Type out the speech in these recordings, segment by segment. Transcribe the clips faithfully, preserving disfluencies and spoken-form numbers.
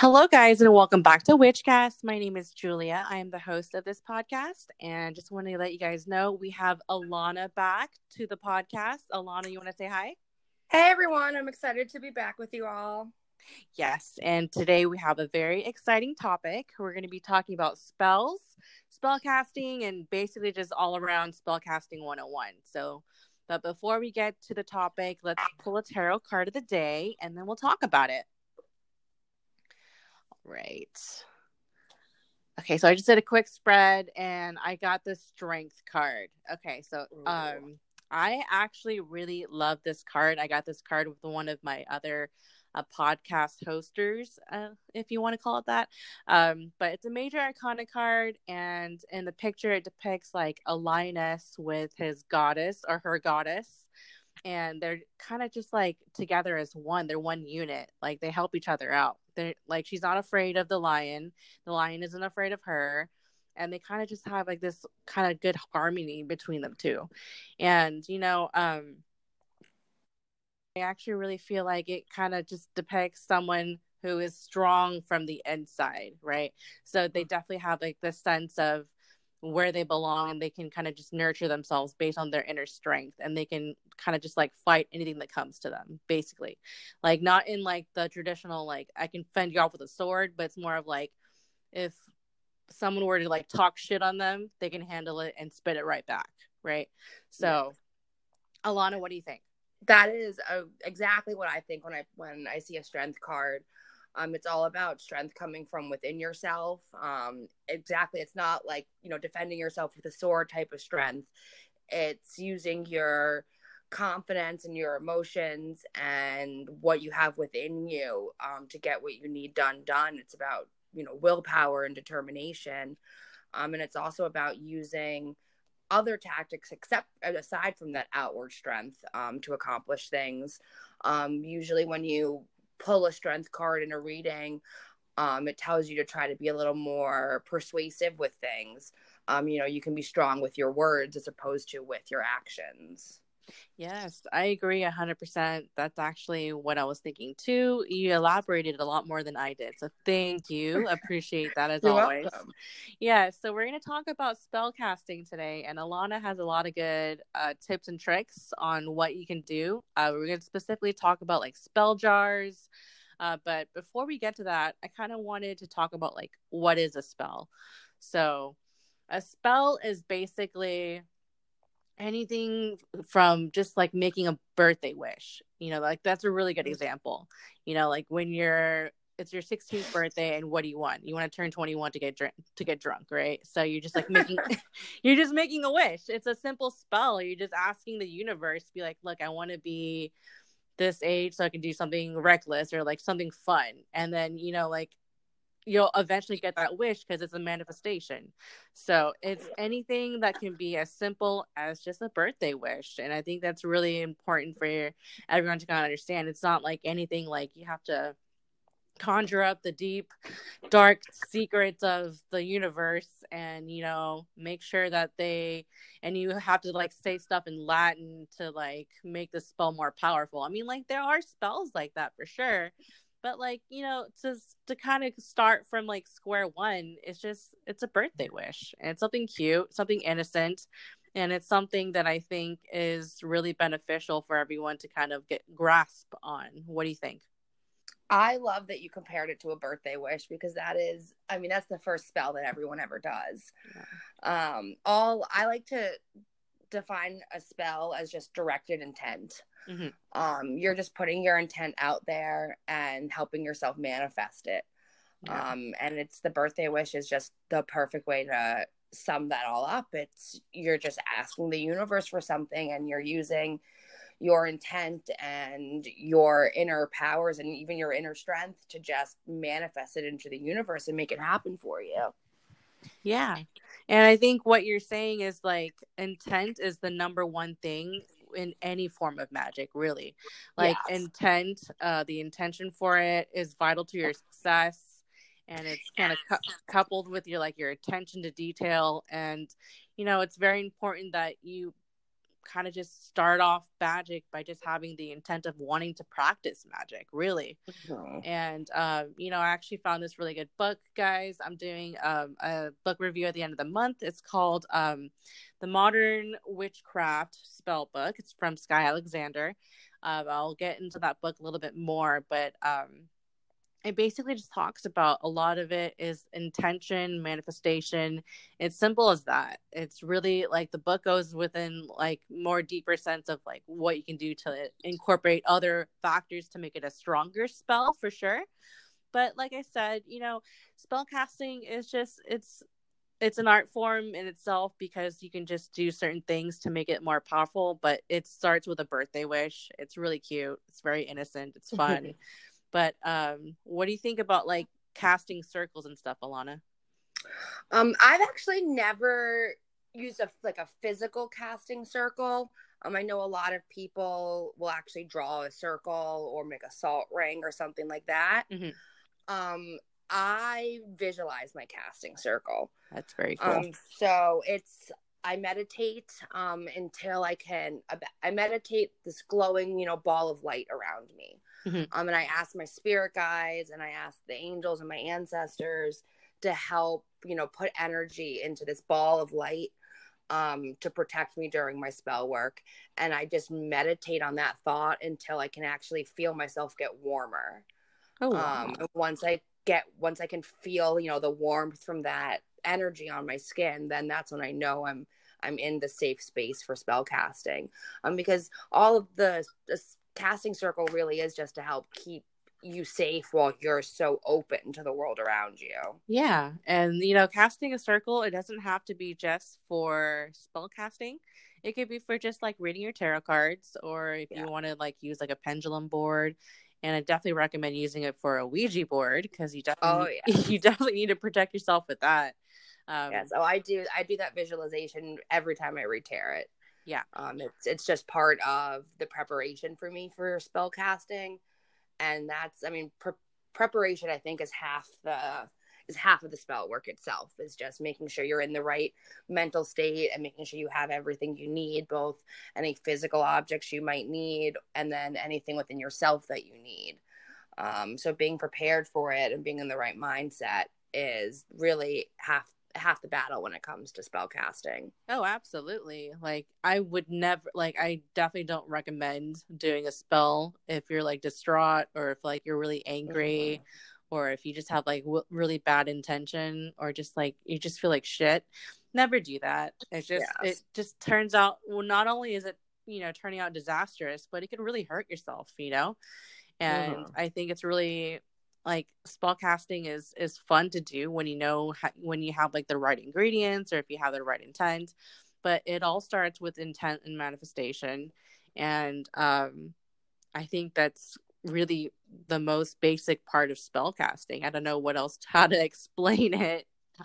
Hello, guys, and welcome back to Witchcast. My name is Julia. I am the host of this podcast, and just want to let you guys know we have Alana back to the podcast. Alana, you want to say hi? Hey, everyone. I'm excited to be back with you all. Yes, and today we have a very exciting topic. We're going to be talking about spells, spell casting, and basically just all around spellcasting one oh one. So, but before we get to the topic, let's pull a tarot card of the day, and then we'll talk about it. Right. Okay, so I just did a quick spread and I got the strength card. Okay, so um I actually really love this card. I got this card with one of my other uh, podcast hosters, uh, if you want to call it that. Um, but it's a major arcana card, and in the picture it depicts like a lioness with his goddess or her goddess, and they're kind of just like together as one. They're one unit. Like they help each other out. They're like, she's not afraid of the lion. The lion isn't afraid of her. And they kind of just have like this kind of good harmony between them two. And, you know, um, I actually really feel like it kind of just depicts someone who is strong from the inside, right? So they definitely have like this sense of where they belong, and they can kind of just nurture themselves based on their inner strength, and they can kind of just like fight anything that comes to them, basically. Like not in like the traditional like I can fend you off with a sword, but it's more of like if someone were to like talk shit on them, they can handle it and spit it right back, right? So yeah. Alana, what do you think? That is uh, exactly what I think when I when I see a strength card. Um, it's all about strength coming from within yourself. Um, exactly. It's not like, you know, defending yourself with a sword type of strength. It's using your confidence and your emotions and what you have within you um, to get what you need done done. It's about, you know, willpower and determination. Um, and it's also about using other tactics except aside from that outward strength um, to accomplish things. Um, usually when you pull a strength card in a reading, um, it tells you to try to be a little more persuasive with things. Um, you know, you can be strong with your words as opposed to with your actions. Yes, I agree one hundred percent. That's actually what I was thinking too. You elaborated a lot more than I did. So thank you. Appreciate that as You're always. welcome. Yeah, so we're going to talk about spell casting today. And Alana has a lot of good uh, tips and tricks on what you can do. Uh, we're going to specifically talk about like spell jars. Uh, but before we get to that, I kind of wanted to talk about like what is a spell. So a spell is basically anything from just like making a birthday wish, you know, like that's a really good example. You know, like when you're it's your sixteenth birthday, and what do you want? You want to turn twenty-one to get drunk to get drunk, right? So you're just like making you're just making a wish. It's a simple spell. You're just asking the universe to be like, look, I want to be this age so I can do something reckless or like something fun. And then, you know, like you'll eventually get that wish because it's a manifestation. So it's anything that can be as simple as just a birthday wish. And I think that's really important for everyone to kind of understand. It's not like anything like you have to conjure up the deep, dark secrets of the universe and, you know, make sure that they, and you have to like say stuff in Latin to like make the spell more powerful. I mean, like there are spells like that for sure. But like, you know, to to kind of start from like square one, it's just it's a birthday wish. And it's something cute, something innocent, and it's something that I think is really beneficial for everyone to kind of get grasp on. What do you think? I love that you compared it to a birthday wish because that is, I mean, that's the first spell that everyone ever does. Yeah. Um, all I like to define a spell as just directed intent. Mm-hmm. Um, you're just putting your intent out there and helping yourself manifest it. Yeah. Um, and it's the birthday wish is just the perfect way to sum that all up. It's you're just asking the universe for something, and you're using your intent and your inner powers and even your inner strength to just manifest it into the universe and make it happen for you. Yeah. And I think what you're saying is like intent is the number one thing in any form of magic, really. Like yes. intent, uh, the intention for it is vital to your success. And it's kind of cu- coupled with your like your attention to detail. And, you know, it's very important that you kind of just start off magic by just having the intent of wanting to practice magic, really. Mm-hmm. And, um, you know, I actually found this really good book, guys. I'm doing um, a book review at the end of the month. It's called um, The Modern Witchcraft Spell Book. It's from Sky Alexander. Um, I'll get into that book a little bit more, but um, it basically just talks about a lot of it is intention, manifestation. It's simple as that. It's really like the book goes within like more deeper sense of like what you can do to incorporate other factors to make it a stronger spell for sure. But like I said, you know, spell casting is just it's it's an art form in itself because you can just do certain things to make it more powerful. But it starts with a birthday wish. It's really cute. It's very innocent. It's fun. But um, what do you think about like casting circles and stuff, Alana? Um, I've actually never used a like a physical casting circle. Um, I know a lot of people will actually draw a circle or make a salt ring or something like that. Mm-hmm. Um, I visualize my casting circle. That's very cool. Um, so it's I meditate um until I can. I meditate this glowing, you know, ball of light around me. Mm-hmm. Um, and I ask my spirit guides and I ask the angels and my ancestors to help, you know, put energy into this ball of light um, to protect me during my spell work. And I just meditate on that thought until I can actually feel myself get warmer. Oh, wow. Um, once I get, once I can feel, you know, the warmth from that energy on my skin, then that's when I know I'm, I'm in the safe space for spell casting. Um, because all of the, the casting circle really is just to help keep you safe while you're so open to the world around you. Yeah. And, you know, casting a circle, it doesn't have to be just for spell casting. It could be for just like reading your tarot cards, or if yeah. you want to like use like a pendulum board. And I definitely recommend using it for a Ouija board because you definitely, oh, yeah. you definitely need to protect yourself with that. Um, yeah, so I do I do that visualization every time I read tarot. Yeah. Um, it's it's just part of the preparation for me for spell casting, and that's I mean pre- preparation I think is half the is half of the spell work itself. Is just making sure you're in the right mental state and making sure you have everything you need, both any physical objects you might need and then anything within yourself that you need. Um, so being prepared for it and being in the right mindset is really half half the battle when it comes to spell casting. Oh, absolutely. Like I would never like I definitely don't recommend doing a spell if you're like distraught or if like you're really angry mm-hmm. or if you just have like w- really bad intention or just like you just feel like shit. Never do that. It just yes. it just turns out well not only is it, you know, turning out disastrous, but it can really hurt yourself, you know. And mm-hmm. I think it's really like spell casting is is fun to do when you know ha- when you have like the right ingredients or if you have the right intent, but it all starts with intent and manifestation. And um I think that's really the most basic part of spell casting. I don't know what else how to explain it.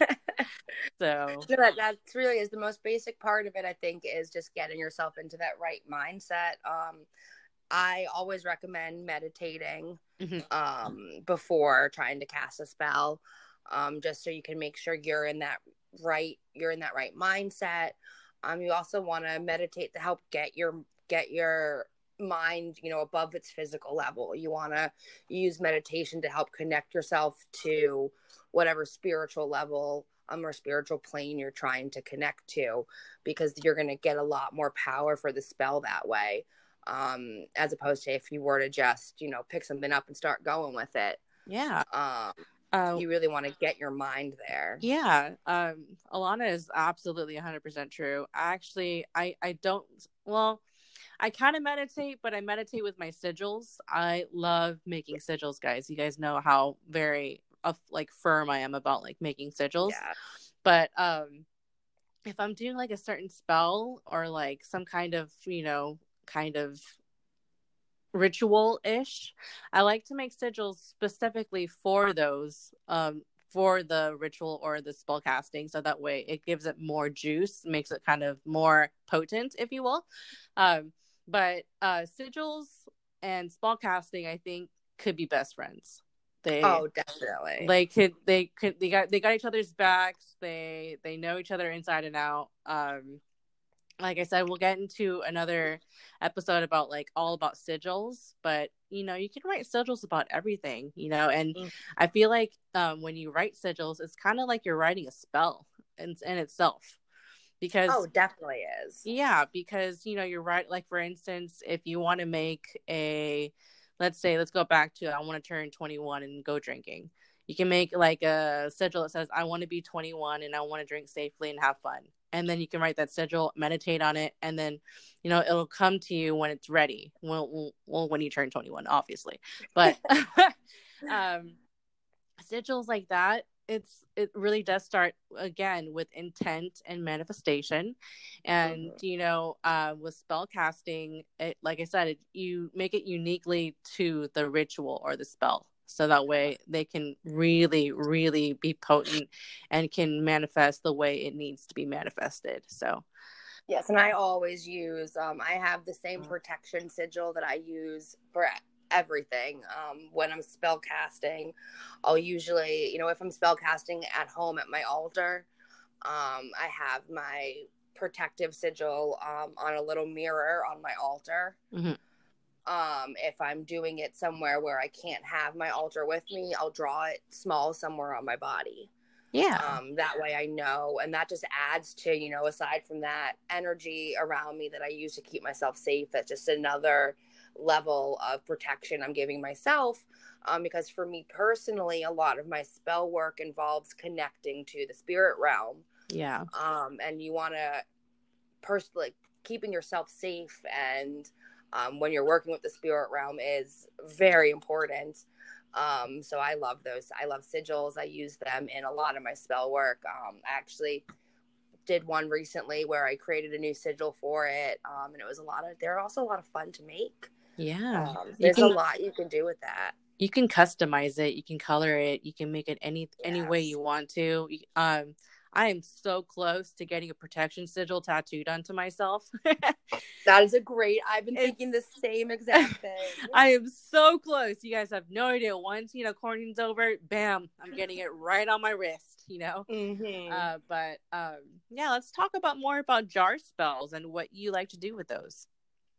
So no, that that's really is the most basic part of it. I think is just getting yourself into that right mindset. um I always recommend meditating mm-hmm. um, before trying to cast a spell, um, just so you can make sure you're in that right you're in that right mindset. Um, you also want to meditate to help get your get your mind, you know, above its physical level. You want to use meditation to help connect yourself to whatever spiritual level um, or spiritual plane you're trying to connect to, because you're going to get a lot more power for the spell that way. Um, as opposed to if you were to just, you know, pick something up and start going with it. Yeah. Um, uh, you really want to get your mind there. Yeah. Um, Alana is absolutely one hundred percent true. I actually, I, I don't, well, I kind of meditate, but I meditate with my sigils. I love making sigils, guys. You guys know how very, uh, like, firm I am about, like, making sigils. Yeah. But, um, if I'm doing, like, a certain spell or, like, some kind of, you know, kind of ritual-ish, I like to make sigils specifically for those um for the ritual or the spell casting, so that way it gives it more juice, makes it kind of more potent, if you will. Um but uh sigils and spell casting I think could be best friends. They oh definitely they could they could they got they got each other's backs. They they know each other inside and out. Um like I said, we'll get into another episode about like all about sigils, but you know, you can write sigils about everything, you know, and Mm. I feel like um, when you write sigils, it's kind of like you're writing a spell in, in itself Oh, because, definitely is. yeah, because, you know, you're right. Like, for instance, if you want to make a, let's say, let's go back to, I want to turn twenty-one and go drinking. You can make like a sigil that says, I want to be twenty-one and I want to drink safely and have fun. And then you can write that sigil, meditate on it, and then, you know, it'll come to you when it's ready. Well, well when you turn twenty-one, obviously. But um, sigils like that, it's it really does start again with intent and manifestation. And Mm-hmm. you know, uh with spell casting, it, like I said, it, you make it uniquely to the ritual or the spell, so that way they can really really be potent and can manifest the way it needs to be manifested. So Yes, and I always use, um, I have the same protection sigil that I use for everything. Um, when I'm spell casting, I'll usually, you know, if I'm spell casting at home at my altar, um, I have my protective sigil um, on a little mirror on my altar. mm-hmm. Um, if I'm doing it somewhere where I can't have my altar with me, I'll draw it small somewhere on my body. Yeah. Um, that way I know, and that just adds to, you know, aside from that energy around me that I use to keep myself safe, that's just another level of protection I'm giving myself. Um, because for me personally, a lot of my spell work involves connecting to the spirit realm. Yeah. Um, and you want to personally keeping yourself safe. And um, when you're working with the spirit realm is very important. Um, so I love those. I love sigils. I use them in a lot of my spell work. Um, I actually did one recently where I created a new sigil for it. Um, and it was a lot of, they're also a lot of fun to make. Yeah. Um, You there's can a lot you can do with that. you can customize it, you can color it, you can make it any any way Yes. you want to. um I am so close to getting a protection sigil tattooed onto myself. That is a great, I've been It's thinking the same exact thing. I am so close. You guys have no idea. Once, you know, quarantine's over, bam, I'm getting it right on my wrist, you know. Mm-hmm. Uh but um yeah, let's talk about more about jar spells and what you like to do with those.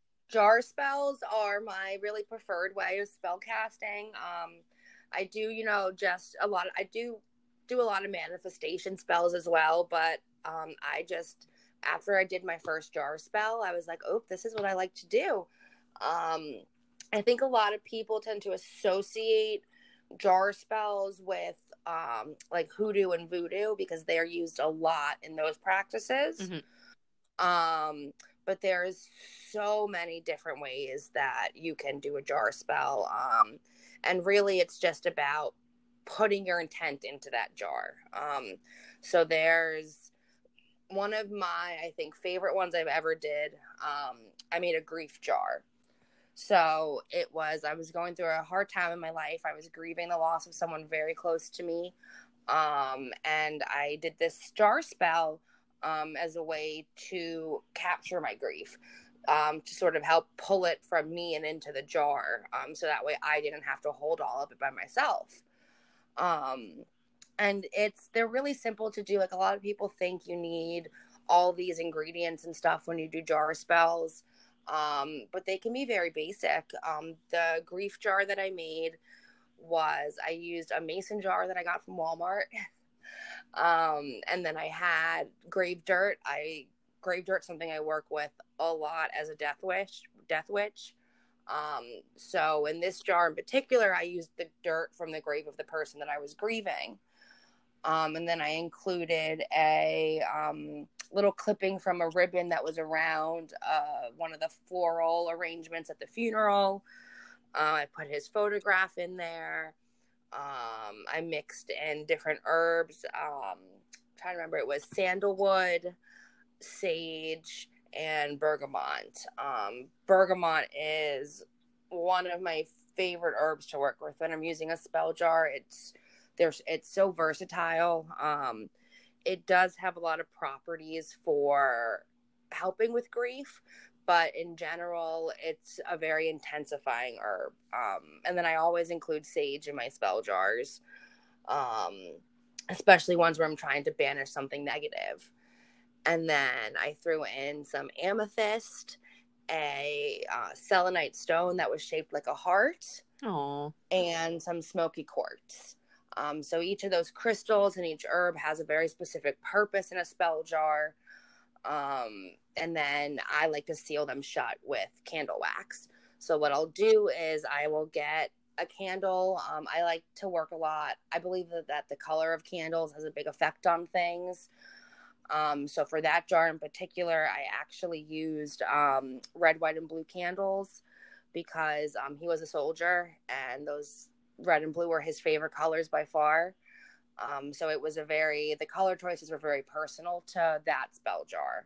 Jar spells are my really preferred way of spell casting. Um, I do, you know, just a lot. Of, I do do a lot of manifestation spells as well, but um, I just after I did my first jar spell, I was like, oh, this is what I like to do. Um, I think a lot of people tend to associate jar spells with um, like hoodoo and voodoo because they are used a lot in those practices. Mm-hmm. Um, but there's so many different ways that you can do a jar spell. Um, and really it's just about putting your intent into that jar. Um, so there's one of my, I think, favorite ones I've ever did. Um, I made a grief jar. So it was, I was going through a hard time in my life. I was grieving the loss of someone very close to me. Um, and I did this jar spell um, as a way to capture my grief, um, to sort of help pull it from me and into the jar. Um, so that way I didn't have to hold all of it by myself. Um, and it's, they're really simple to do. Like a lot of people think you need all these ingredients and stuff when you do jar spells. Um, but they can be very basic. Um, the grief jar that I made was I used a mason jar that I got from Walmart. um, and then I had grave dirt. I grave dirt something I work with a lot as a death witch, death witch. Um, so in this jar in particular, I used the dirt from the grave of the person that I was grieving. Um, and then I included a um, little clipping from a ribbon that was around uh, one of the floral arrangements at the funeral. Uh, I put his photograph in there. Um, I mixed in different herbs. Um, I'm trying to remember, it was sandalwood, sage, and bergamot. Um, bergamot is one of my favorite herbs to work with when I'm using a spell jar. It's there's it's so versatile. Um, it does have a lot of properties for helping with grief, but in general, it's a very intensifying herb. Um, and then I always include sage in my spell jars, um, especially ones where I'm trying to banish something negative. And then I threw in some amethyst, a uh, selenite stone that was shaped like a heart, Oh, and some smoky quartz. Um, so each of those crystals and each herb has a very specific purpose in a spell jar. Um, and then I like to seal them shut with candle wax. So what I'll do is I will get a candle. Um, I like to work a lot. I believe that, that the color of candles has a big effect on things. Um, so for that jar in particular, I actually used um, red, white, and blue candles because um, he was a soldier and those red and blue were his favorite colors by far. Um, so it was a very, the color choices were very personal to that spell jar.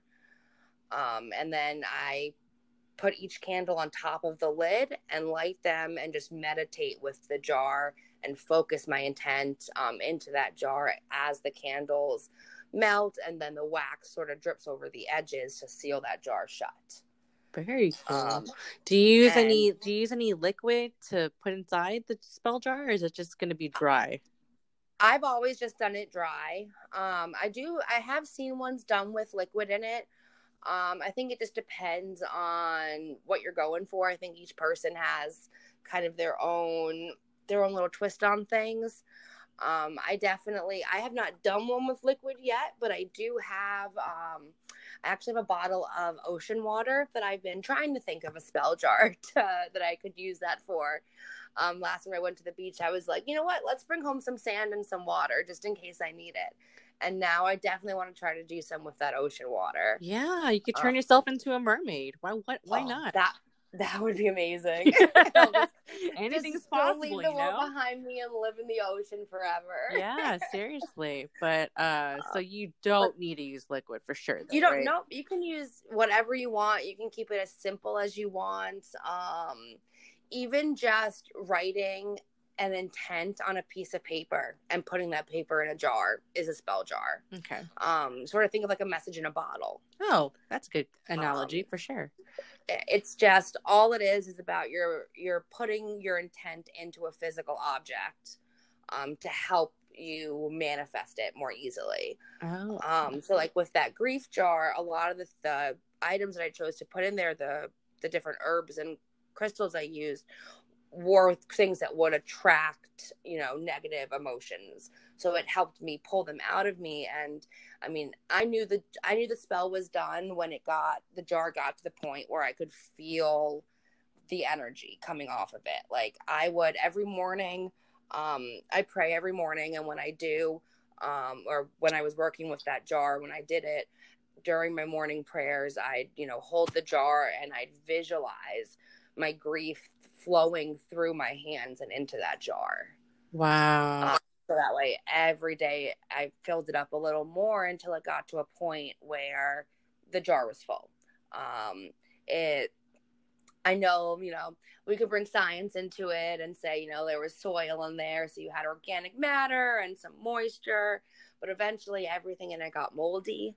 Um, and then I put each candle on top of the lid and light them and just meditate with the jar and focus my intent um, into that jar as the candles melt, and then the wax sort of drips over the edges to seal that jar shut. very cool. Um, do you use and- any do you use any liquid to put inside the spell jar, or is it just going to be dry? I've always just done it dry. Um, I do, I have seen ones done with liquid in it. Um, I think it just depends on what you're going for. I think each person has kind of their own, their own little twist on things. Um, I definitely, I have not done one with liquid yet, but I do have, um, I actually have a bottle of ocean water that I've been trying to think of a spell jar to, that I could use that for. Um, last time I went to the beach, I was like, you know what, let's bring home some sand and some water just in case I need it. And now I definitely want to try to do some with that ocean water. Yeah, you could turn Um, yourself into a mermaid. Why what why oh, not? That that would be amazing. just, Anything's just go possible, leave the you world know? behind me and live in the ocean forever. Yeah, seriously. But uh so you don't need to use liquid for sure, though, You don't right? know. You can use whatever you want. You can keep it as simple as you want. Um, even just writing an intent on a piece of paper and putting that paper in a jar is a spell jar. Okay. Um, sort of think of like a message in a bottle. Oh, that's a good analogy Um, for sure. It's just all it is is about your you're putting your intent into a physical object um, to help you manifest it more easily. Oh. Um, so like with that grief jar, a lot of the, the items that I chose to put in there, the the different herbs and crystals I used, were things that would attract, you know, negative emotions. So it helped me pull them out of me. And I mean, I knew the I knew the spell was done when it got the jar got to the point where I could feel the energy coming off of it. Like I would every morning, um, I pray every morning, and when I do, um, or when I was working with that jar, when I did it during my morning prayers, I'd, you know, hold the jar and I'd visualize my grief flowing through my hands and into that jar. Wow. Um, so that way, every day I filled it up a little more until it got to a point where the jar was full. Um, it, I know, you know, we could bring science into it and say, you know, there was soil in there, so you had organic matter and some moisture, but eventually everything in it got moldy.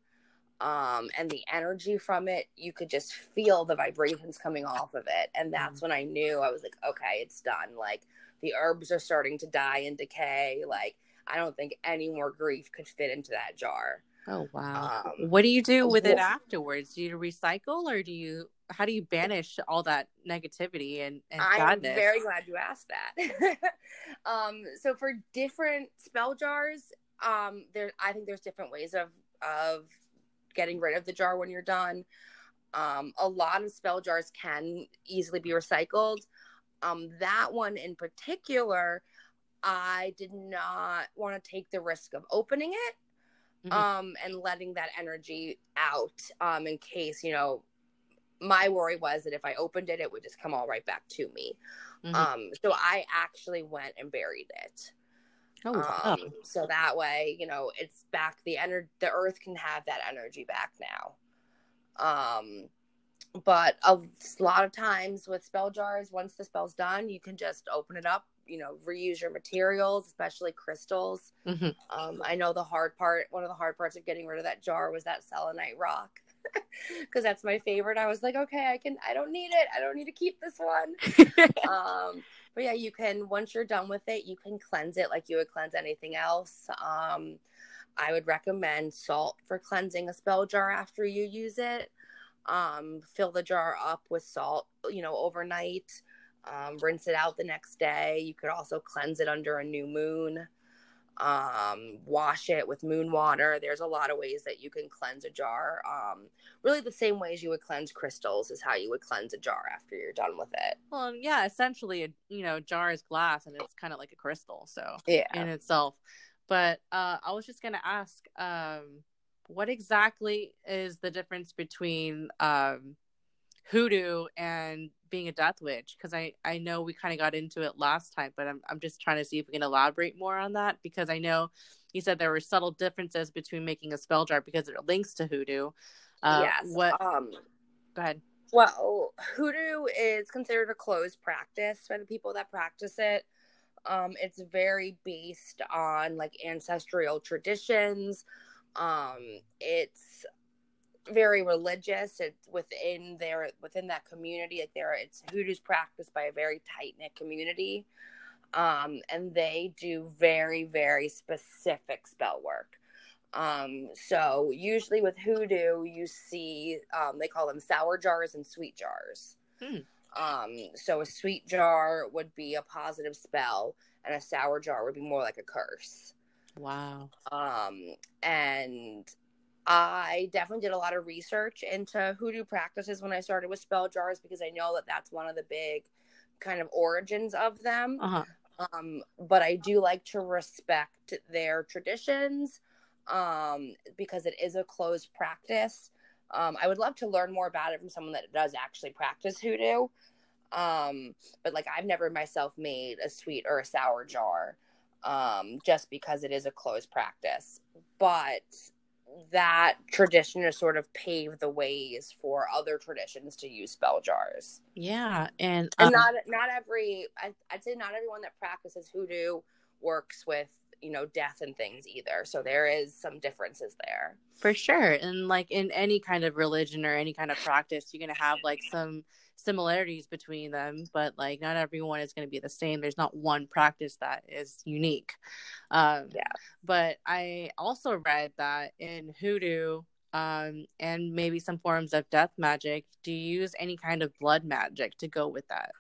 Um, and the energy from it, you could just feel the vibrations coming off of it. And that's when I knew, I was like, okay, it's done. Like the herbs are starting to die and decay. Like I don't think any more grief could fit into that jar. Oh, wow. Um, What do you do with it well- afterwards? Do you recycle, or do you, how do you banish all that negativity and, and I'm sadness? very glad you asked that. um, so for different spell jars, um, there, I think there's different ways of, of getting rid of the jar when you're done. Um, a lot of spell jars can easily be recycled. Um, that one in particular, I did not want to take the risk of opening it. Mhm. Um, and letting that energy out, um, in case, you know, my worry was that if I opened it, it would just come all right back to me. Mhm. Um, so I actually went and buried it. Oh, wow. Um, so that way, you know, it's back, the ener- the earth can have that energy back now. Um, but a lot of times with spell jars, once the spell's done, you can just open it up, you know, reuse your materials, especially crystals. Mhm. Um, I know the hard part, one of the hard parts of getting rid of that jar was that selenite rock, because that's my favorite. I was like, okay, I can, I don't need it. I don't need to keep this one. um, but yeah, you can, once you're done with it, you can cleanse it like you would cleanse anything else. Um, I would recommend salt for cleansing a spell jar after you use it. Um, fill the jar up with salt, you know, overnight. Um, rinse it out the next day. You could also cleanse it under a new moon. Um, wash it with moon water. There's a lot of ways that you can cleanse a jar. Um, really the same ways you would cleanse crystals is how you would cleanse a jar after you're done with it. Well, yeah, essentially, a, you know, jar is glass and it's kind of like a crystal, so yeah, in itself. But uh, I was just gonna ask, um, what exactly is the difference between um, hoodoo and being a death witch? Because I, I know we kind of got into it last time, but I'm I'm just trying to see if we can elaborate more on that, because I know you said there were subtle differences between making a spell jar because it links to hoodoo. Uh, yes. What? Um, Go ahead. Well, hoodoo is considered a closed practice by the people that practice it. Um, it's very based on like ancestral traditions. Um, it's very religious. It's within their within that community. Like there, it's hoodoo's practiced by a very tight knit community, um, and they do very very specific spell work. Um, so usually with hoodoo, you see um, they call them sour jars and sweet jars. Hmm. Um, so a sweet jar would be a positive spell, and a sour jar would be more like a curse. Wow. Um, and I definitely did a lot of research into hoodoo practices when I started with spell jars, because I know that that's one of the big kind of origins of them. Uh-huh. Um, but I do like to respect their traditions, um, because it is a closed practice. Um, I would love to learn more about it from someone that does actually practice hoodoo. Um, but like I've never myself made a sweet or a sour jar, um, just because it is a closed practice. But that tradition has sort of paved the ways for other traditions to use spell jars. Yeah, and and um, not not every I, I'd say not everyone that practices hoodoo works with, you know, death and things either. So there is some differences there. For sure. And like in any kind of religion or any kind of practice, you're going to have like some similarities between them, but like not everyone is going to be the same. There's not one practice that is unique. Um, yeah. But I also read that in hoodoo um, and maybe some forms of death magic, do you use any kind of blood magic to go with that?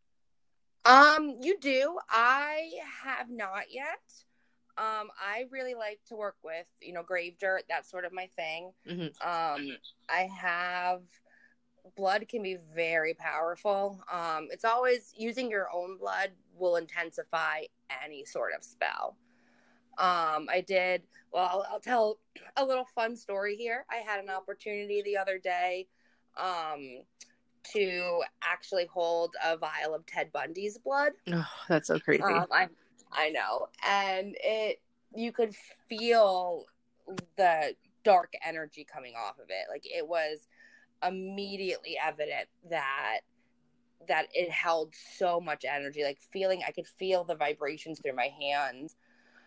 Um, you do. I have not yet. Um, I really like to work with, you know, grave dirt. That's sort of my thing. Mm-hmm. Um, I have blood can be very powerful. Um, it's always using your own blood will intensify any sort of spell. Um, I did, well, I'll, I'll tell a little fun story here. I had an opportunity the other day, um, to actually hold a vial of Ted Bundy's blood. Oh, that's so crazy. Um, I, I know. And it, you could feel the dark energy coming off of it. Like it was immediately evident that that it held so much energy, like feeling I could feel the vibrations through my hands.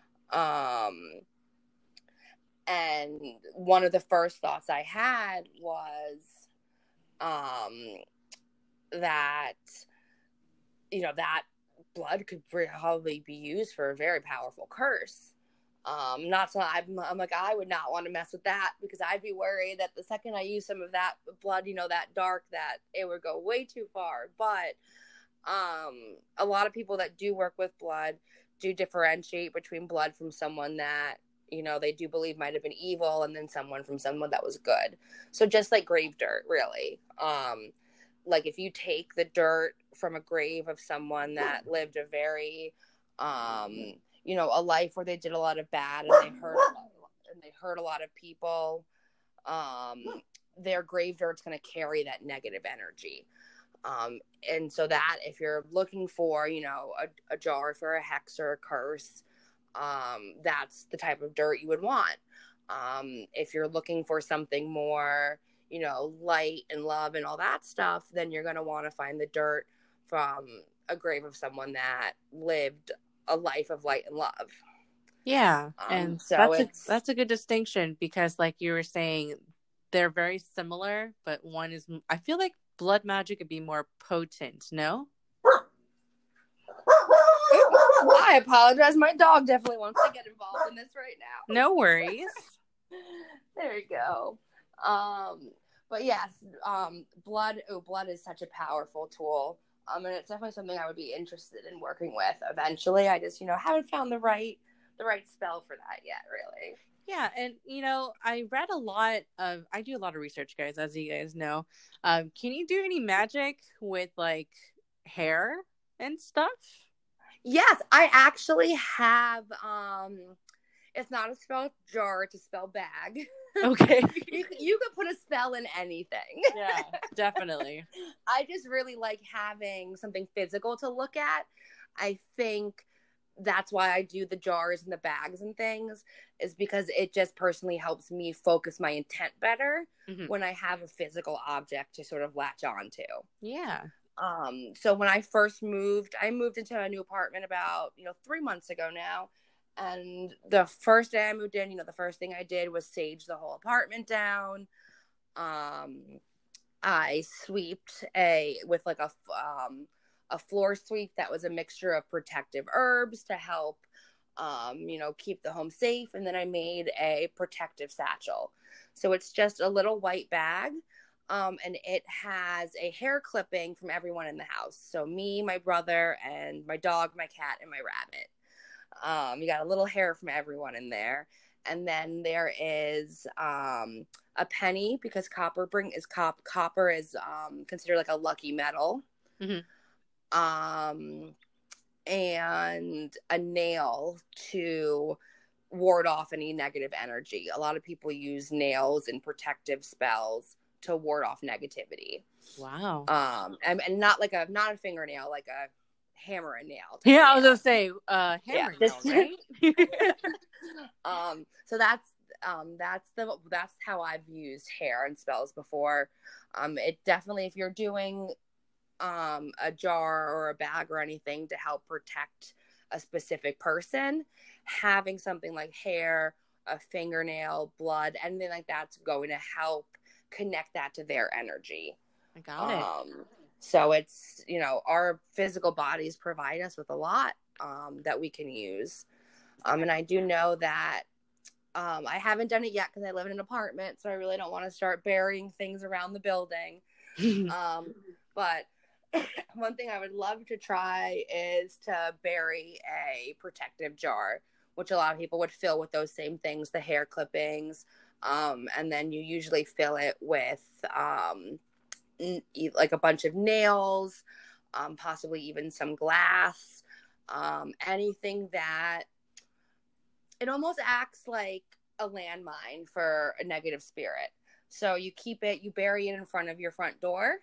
Um and one of the first thoughts I had was um that you know that blood could probably be used for a very powerful curse. Um, not so I'm, I'm like, I would not want to mess with that, because I'd be worried that the second I use some of that blood, you know, that dark, that it would go way too far. But um, a lot of people that do work with blood do differentiate between blood from someone that, you know, they do believe might have been evil, and then someone from someone that was good. So just like grave dirt, really. Um, like if you take the dirt from a grave of someone that lived a very, um, you know, a life where they did a lot of bad and they hurt a lot, and they hurt a lot of people, um, their grave dirt's going to carry that negative energy. Um, and so that if you're looking for, you know, a, a jar for a hex or a curse, um, that's the type of dirt you would want. Um, if you're looking for something more, you know, light and love and all that stuff, then you're going to want to find the dirt from a grave of someone that lived a life of light and love. Yeah. Um, and so that's it's, a, that's a good distinction, because like you were saying, they're very similar, but one is, I feel like blood magic would be more potent. No? I apologize. My dog definitely wants to get involved in this right now. No worries. There you go. Um, but yes, um, blood. Oh, blood is such a powerful tool. Um, and it's definitely something I would be interested in working with eventually. I just, you know, haven't found the right the right spell for that yet, really. Yeah, and you know, I read a lot of. I do a lot of research, guys, as you guys know. Um, can you do any magic with like hair and stuff? Yes, I actually have. Um, it's not a spell jar; it's a spell bag. Okay. you you could put a spell in anything. Yeah, definitely. I just really like having something physical to look at. I think that's why I do the jars and the bags and things, is because it just personally helps me focus my intent better mm-hmm. when I have a physical object to sort of latch on to. Yeah. Um, so when I first moved, I moved into a new apartment about, you know, three months ago now. And the first day I moved in, you know, the first thing I did was sage the whole apartment down. Um, I sweeped a, with like a, um, a floor sweep that was a mixture of protective herbs to help, um, you know, keep the home safe. And then I made a protective satchel. So it's just a little white bag. Um, and it has a hair clipping from everyone in the house. So me, my brother, and my dog, my cat, and my rabbit. Um, you got a little hair from everyone in there. And then there is um, a penny, because copper bring is cop copper is um, considered like a lucky metal. Mm-hmm. Um, and a nail to ward off any negative energy. A lot of people use nails and protective spells to ward off negativity. Wow. Um, and, and not like a not a fingernail, like a hammer and nail. Yeah, nail. I was gonna say uh, hammer yeah. nail, right? um, so that's um, that's the that's how I've used hair and spells before. Um, it definitely, if you're doing um, a jar or a bag or anything to help protect a specific person, having something like hair, a fingernail, blood, anything like that's going to help connect that to their energy. I got it. Um, so it's, you know, our physical bodies provide us with a lot um, that we can use. Um, and I do know that um, I haven't done it yet because I live in an apartment, so I really don't want to start burying things around the building. um, but one thing I would love to try is to bury a protective jar, which a lot of people would fill with those same things, the hair clippings. Um, and then you usually fill it with um, n- like a bunch of nails, um, possibly even some glass, um, anything that it almost acts like a landmine for a negative spirit. So you keep it, you bury it in front of your front door.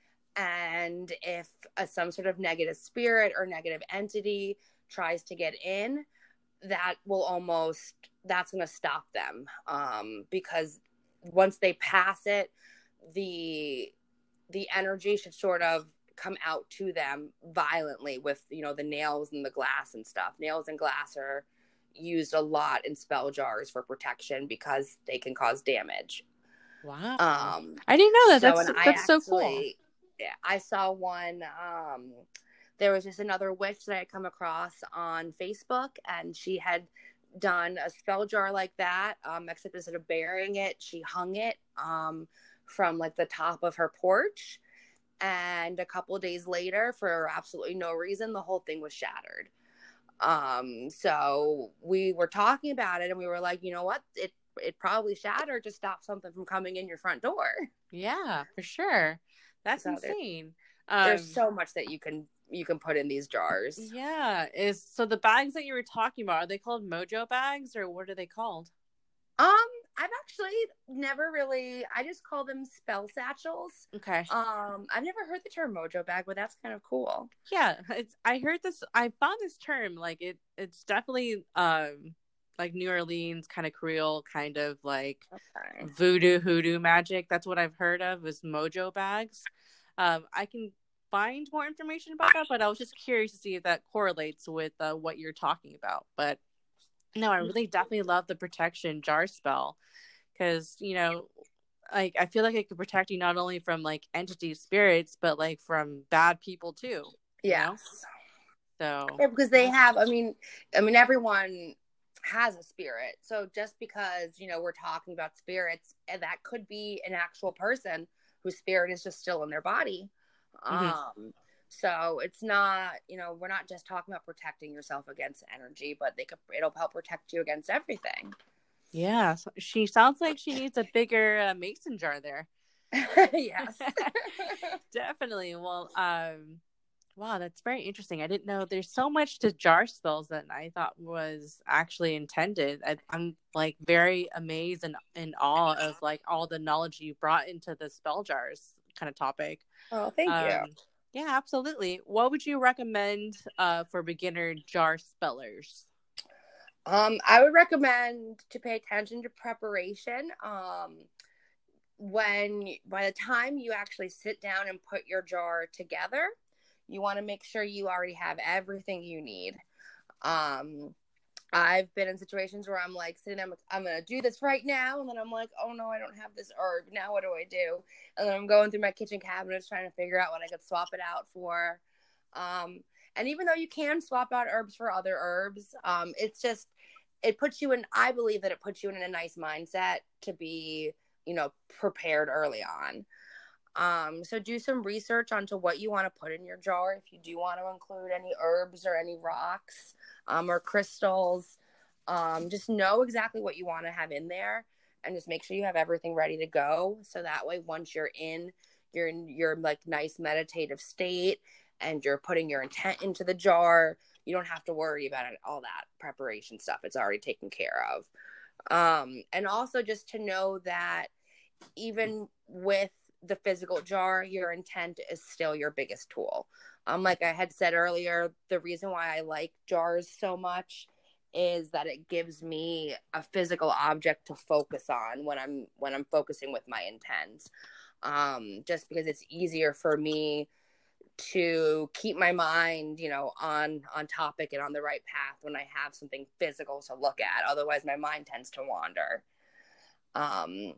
And if a, some sort of negative spirit or negative entity tries to get in, that will almost, that's going to stop them. Um, because once they pass it, the, the energy should sort of come out to them violently with, you know, the nails and the glass and stuff. Nails and glass are used a lot in spell jars for protection because they can cause damage. Wow. Um, I didn't know that. So, that's and that's I so actually, cool. Yeah, I saw one. Um, there was just another witch that I had come across on Facebook, and she had done a spell jar like that, um, except instead of burying it, she hung it um, from like the top of her porch. And a couple of days later, for absolutely no reason, the whole thing was shattered. Um, so we were talking about it, and we were like, you know what? It it probably shattered to stop something from coming in your front door. Yeah, for sure. That's so insane. There, um, there's so much that you can you can put in these jars. Yeah. Is so the bags that you were talking about, are they called mojo bags, or what are they called? Um, I've actually never really, I just call them spell satchels. Okay. Um, I've never heard the term mojo bag, but that's kind of cool. Yeah, it's I heard this, I found this term, like it it's definitely um like New Orleans kind of Creole, kind of like okay. voodoo hoodoo magic. That's what I've heard of, is mojo bags. Um, I can find more information about that, but I was just curious to see if that correlates with uh, what you're talking about. But no, I really definitely love the protection jar spell, because, you know, like I feel like it could protect you not only from like entity spirits, but like from bad people too. Yes. You know? So yeah, because they have, I mean, I mean, everyone has a spirit. So just because, you know, we're talking about spirits, and that could be an actual person whose spirit is just still in their body. mhm. Um, so it's not, you know, we're not just talking about protecting yourself against energy, but they could, it'll help protect you against everything. Yeah, so she sounds like she needs a bigger uh, mason jar there. Yes. Definitely. Well, um, wow, that's very interesting. I didn't know there's so much to jar spells that I thought was actually intended. I, I'm like very amazed and in awe of like all the knowledge you brought into the spell jars kind of topic. Oh, thank you. Um, yeah, absolutely. What would you recommend uh, for beginner jar spellers? Um, I would recommend to pay attention to preparation. Um, when by the time you actually sit down and put your jar together, you want to make sure you already have everything you need. Um, I've been in situations where I'm like sitting, I'm, I'm going to do this right now. And then I'm like, oh no, I don't have this herb. Now what do I do? And then I'm going through my kitchen cabinets trying to figure out what I could swap it out for. Um, and even though you can swap out herbs for other herbs, um, it's just, it puts you in, I believe that it puts you in a nice mindset to be, you know, prepared early on. Um, so do some research onto what you want to put in your jar. If you do want to include any herbs or any rocks, um, or crystals, um, just know exactly what you want to have in there, and just make sure you have everything ready to go. So that way, once you're in, you're in your like nice meditative state, and you're putting your intent into the jar, you don't have to worry about it, all that preparation stuff. It's already taken care of. Um, and also just to know that even with the physical jar, your intent is still your biggest tool. Um, like I had said earlier, the reason why I like jars so much is that it gives me a physical object to focus on when I'm when I'm focusing with my intent. Um, just because it's easier for me to keep my mind, you know, on on topic and on the right path when I have something physical to look at. Otherwise, my mind tends to wander. Um,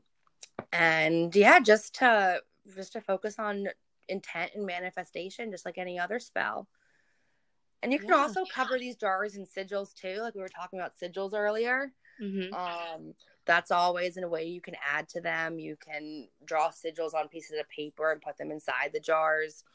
and yeah, just to just to focus on intent and manifestation, just like any other spell. And you can Yeah. also cover these jars in sigils too, like we were talking about sigils earlier. Mm-hmm. Um, that's always in a way you can add to them. You can draw sigils on pieces of paper and put them inside the jars.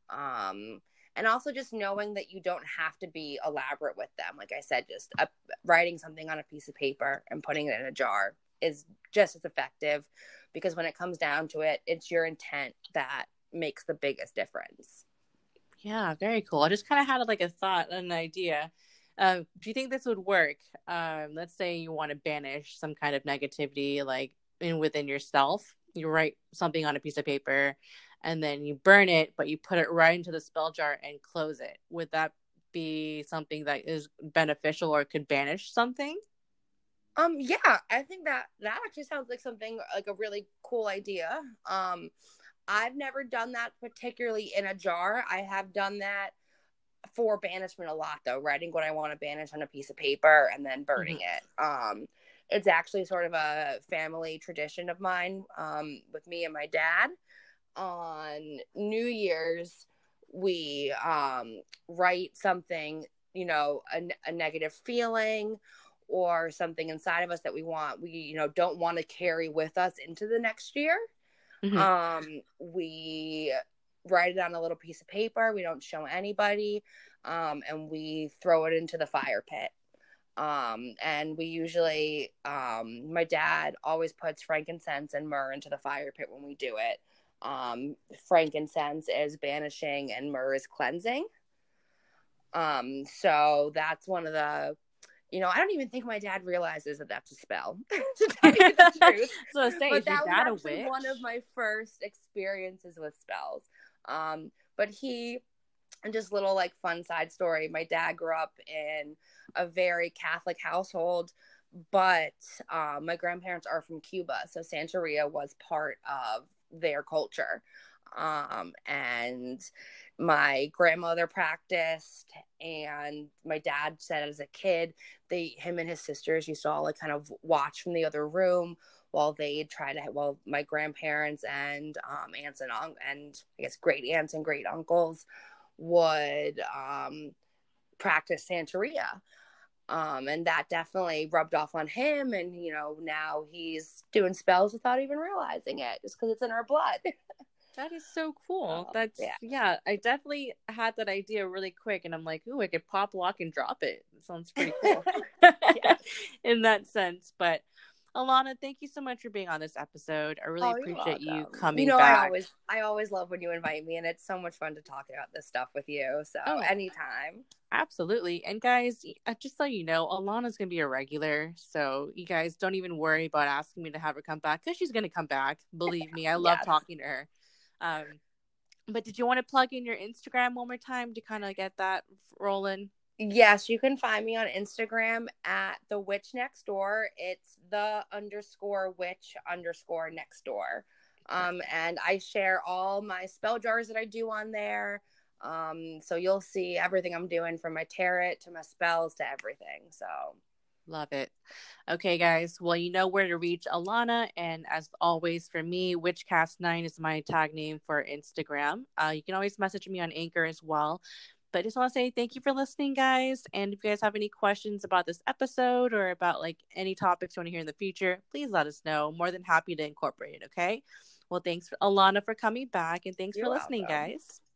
Um, and also just knowing that you don't have to be elaborate with them. Like I said, just uh, writing something on a piece of paper and putting it in a jar is just as effective, because when it comes down to it, it's your intent that makes the biggest difference. Yeah, very cool. I just kind of had like a thought, an idea. Um, do you think this would work? Um, let's say you want to banish some kind of negativity, like in within yourself. You write something on a piece of paper, and then you burn it, but you put it right into the spell jar and close it. Would that be something that is beneficial or could banish something? Um, yeah, I think that that actually sounds like something like a really cool idea. Um, I've never done that particularly in a jar. I have done that for banishment a lot, though, writing what I want to banish on a piece of paper and then burning Mm-hmm. it. Um, it's actually sort of a family tradition of mine, um, with me and my dad. On New Year's, we um, write something, you know, a, a negative feeling or something inside of us that we want, we, you know, don't want to carry with us into the next year. Mm-hmm. Um, we write it on a little piece of paper. We don't show anybody. Um, and we throw it into the fire pit. Um, and we usually, um, my dad always puts frankincense and myrrh into the fire pit when we do it. Um, frankincense is banishing and myrrh is cleansing. Um, so that's one of the, you know, I don't even think my dad realizes that that's a spell, to tell you the truth. So I say, But is your that was dad a actually witch? one of my first experiences with spells. Um, but he, and just little like fun side story, my dad grew up in a very Catholic household, but um, my grandparents are from Cuba, so Santeria was part of their culture. Um, and my grandmother practiced, and my dad said as a kid, they, him and his sisters used to all like kind of watch from the other room while they try to, well, my grandparents and um, aunts and and I guess great aunts and great uncles would um, practice Santeria. Um, and that definitely rubbed off on him. And, you know, now he's doing spells without even realizing it, just because it's in our blood. That is so cool. Oh, That's, yeah. yeah, I definitely had that idea really quick. And I'm like, ooh, I could pop, lock, and drop it. It sounds pretty cool in that sense. But Alana, thank you so much for being on this episode. I really Oh, appreciate you welcome. coming You know, back. I always, I always love when you invite me, and it's so much fun to talk about this stuff with you. So Oh, anytime. Absolutely. And guys, just so you know, Alana's going to be a regular. So you guys don't even worry about asking me to have her come back, because she's going to come back. Believe me, I love Yes. talking to her. Um, but did you want to plug in your Instagram one more time to kind of get that rolling? Yes, you can find me on Instagram at the witch next door. It's the underscore witch underscore next door. Um, and I share all my spell jars that I do on there. Um, so you'll see everything I'm doing, from my tarot to my spells to everything. So love it. Okay, guys. Well, you know where to reach Alana. And as always, for me, Witchcast nine is my tag name for Instagram. Uh, you can always message me on Anchor as well. But I just want to say thank you for listening, guys. And if you guys have any questions about this episode or about like any topics you want to hear in the future, please let us know. More than happy to incorporate it. Okay. Well, thanks, Alana, for coming back. And thanks you're for listening, welcome. guys.